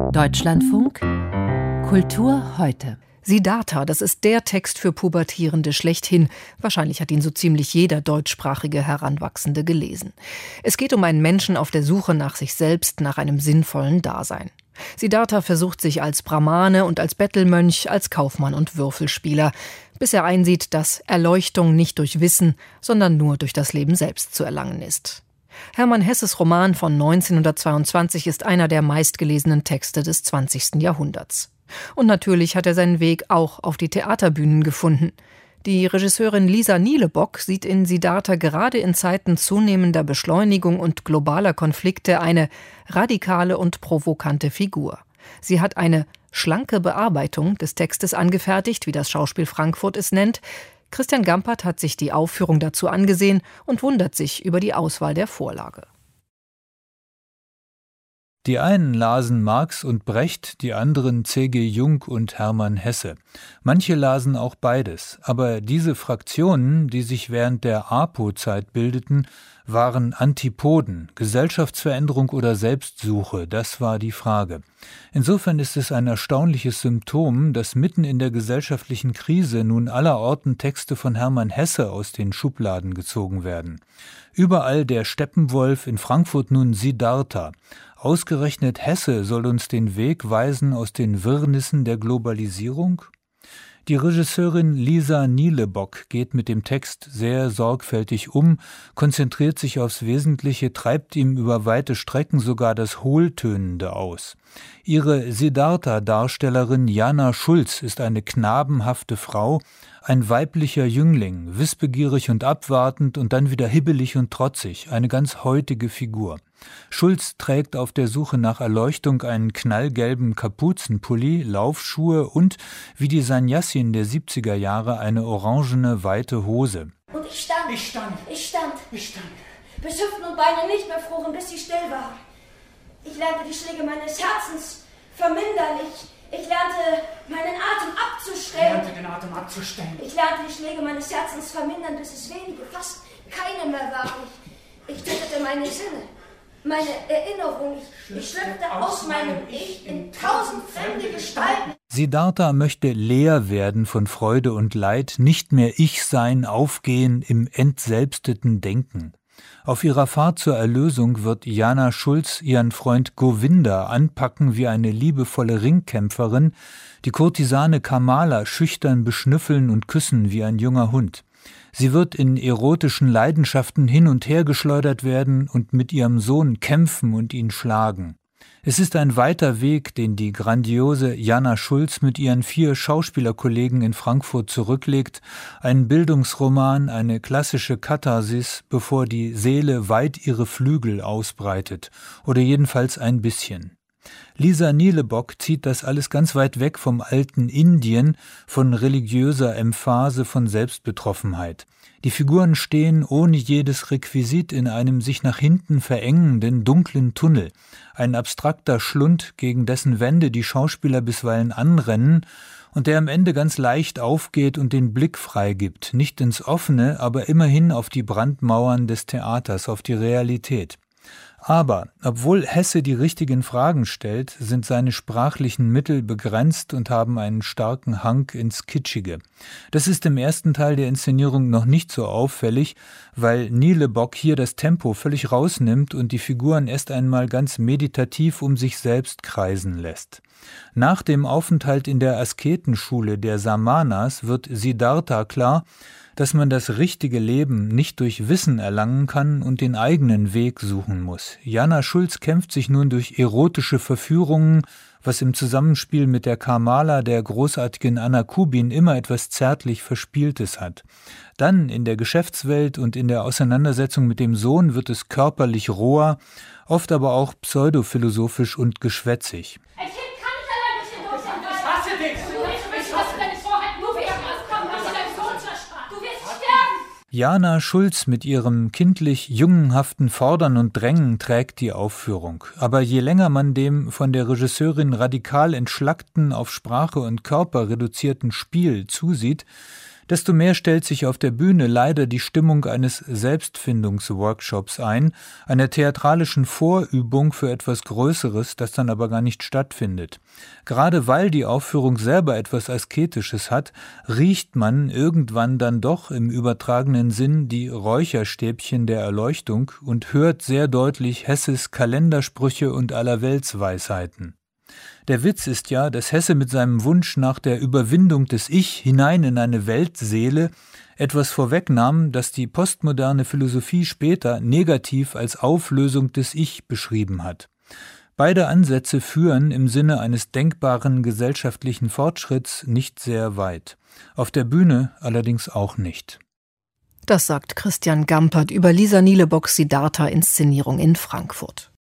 Deutschlandfunk Kultur heute. Siddhartha, das ist der Text für Pubertierende schlechthin. Wahrscheinlich hat ihn so ziemlich jeder deutschsprachige Heranwachsende gelesen. Es geht um einen Menschen auf der Suche nach sich selbst, nach einem sinnvollen Dasein. Siddhartha versucht sich als Brahmane und als Bettelmönch, als Kaufmann und Würfelspieler, bis er einsieht, dass Erleuchtung nicht durch Wissen, sondern nur durch das Leben selbst zu erlangen ist. Hermann Hesses Roman von 1922 ist einer der meistgelesenen Texte des 20. Jahrhunderts. Und natürlich hat er seinen Weg auch auf die Theaterbühnen gefunden. Die Regisseurin Lisa Nielebock sieht in Siddhartha gerade in Zeiten zunehmender Beschleunigung und globaler Konflikte eine radikale und provokante Figur. Sie hat eine schlanke Bearbeitung des Textes angefertigt, wie das Schauspiel Frankfurt es nennt. Christian Gampert hat sich die Aufführung dazu angesehen und wundert sich über die Auswahl der Vorlage. Die einen lasen Marx und Brecht, die anderen C.G. Jung und Hermann Hesse. Manche lasen auch beides, aber diese Fraktionen, die sich während der APO-Zeit bildeten, waren Antipoden, Gesellschaftsveränderung oder Selbstsuche, das war die Frage. Insofern ist es ein erstaunliches Symptom, dass mitten in der gesellschaftlichen Krise nun allerorten Texte von Hermann Hesse aus den Schubladen gezogen werden. Überall der Steppenwolf, in Frankfurt nun Siddhartha. Ausgerechnet Hesse soll uns den Weg weisen aus den Wirrnissen der Globalisierung? Die Regisseurin Lisa Nielebock geht mit dem Text sehr sorgfältig um, konzentriert sich aufs Wesentliche, treibt ihm über weite Strecken sogar das Hohltönende aus. Ihre Siddhartha-Darstellerin Jana Schulz ist eine knabenhafte Frau, ein weiblicher Jüngling, wissbegierig und abwartend und dann wieder hibbelig und trotzig, eine ganz heutige Figur. Schulz trägt auf der Suche nach Erleuchtung einen knallgelben Kapuzenpulli, Laufschuhe und, wie die Sannyasin der 70er Jahre, eine orangene, weite Hose. Und ich stand. Bis Hüften und Beine nicht mehr froren, bis sie still war. Ich lernte die Schläge meines Herzens vermindern. Ich lernte meinen Atem abzustellen. Ich lernte die Schläge meines Herzens vermindern, bis es wenige, fast keine mehr waren. Ich tötete meine Sinne, meine Erinnerung. Ich schlüpfte aus meinem Ich in 1000 fremde Gestalten. Siddhartha möchte leer werden von Freude und Leid, nicht mehr Ich sein, aufgehen im entselbsteten Denken. Auf ihrer Fahrt zur Erlösung wird Jana Schulz ihren Freund Govinda anpacken wie eine liebevolle Ringkämpferin, die Kurtisane Kamala schüchtern beschnüffeln und küssen wie ein junger Hund. Sie wird in erotischen Leidenschaften hin und her geschleudert werden und mit ihrem Sohn kämpfen und ihn schlagen. Es ist ein weiter Weg, den die grandiose Jana Schulz mit ihren 4 Schauspielerkollegen in Frankfurt zurücklegt, ein Bildungsroman, eine klassische Katharsis, bevor die Seele weit ihre Flügel ausbreitet, oder jedenfalls ein bisschen. Lisa Nielebock zieht das alles ganz weit weg vom alten Indien, von religiöser Emphase, von Selbstbetroffenheit. Die Figuren stehen ohne jedes Requisit in einem sich nach hinten verengenden, dunklen Tunnel. Ein abstrakter Schlund, gegen dessen Wände die Schauspieler bisweilen anrennen und der am Ende ganz leicht aufgeht und den Blick freigibt. Nicht ins Offene, aber immerhin auf die Brandmauern des Theaters, auf die Realität. Aber, obwohl Hesse die richtigen Fragen stellt, sind seine sprachlichen Mittel begrenzt und haben einen starken Hang ins Kitschige. Das ist im ersten Teil der Inszenierung noch nicht so auffällig, weil Nielebock hier das Tempo völlig rausnimmt und die Figuren erst einmal ganz meditativ um sich selbst kreisen lässt. Nach dem Aufenthalt in der Asketenschule der Samanas wird Siddhartha klar, dass man das richtige Leben nicht durch Wissen erlangen kann und den eigenen Weg suchen muss. Jana Schulz kämpft sich nun durch erotische Verführungen, was im Zusammenspiel mit der Kamala, der großartigen Anna Kubin, immer etwas zärtlich Verspieltes hat. Dann in der Geschäftswelt und in der Auseinandersetzung mit dem Sohn wird es körperlich roher, oft aber auch pseudophilosophisch und geschwätzig. Jana Schulz mit ihrem kindlich jungenhaften Fordern und Drängen trägt die Aufführung. Aber je länger man dem von der Regisseurin radikal entschlackten, auf Sprache und Körper reduzierten Spiel zusieht, Desto mehr stellt sich auf der Bühne leider die Stimmung eines Selbstfindungsworkshops ein, einer theatralischen Vorübung für etwas Größeres, das dann aber gar nicht stattfindet. Gerade weil die Aufführung selber etwas Asketisches hat, riecht man irgendwann dann doch im übertragenen Sinn die Räucherstäbchen der Erleuchtung und hört sehr deutlich Hesses Kalendersprüche und Allerweltsweisheiten. Der Witz ist ja, dass Hesse mit seinem Wunsch nach der Überwindung des Ich hinein in eine Weltseele etwas vorwegnahm, das die postmoderne Philosophie später negativ als Auflösung des Ich beschrieben hat. Beide Ansätze führen im Sinne eines denkbaren gesellschaftlichen Fortschritts nicht sehr weit. Auf der Bühne allerdings auch nicht. Das sagt Christian Gampert über Lisa Nielebocks Siddhartha-Inszenierung in Frankfurt.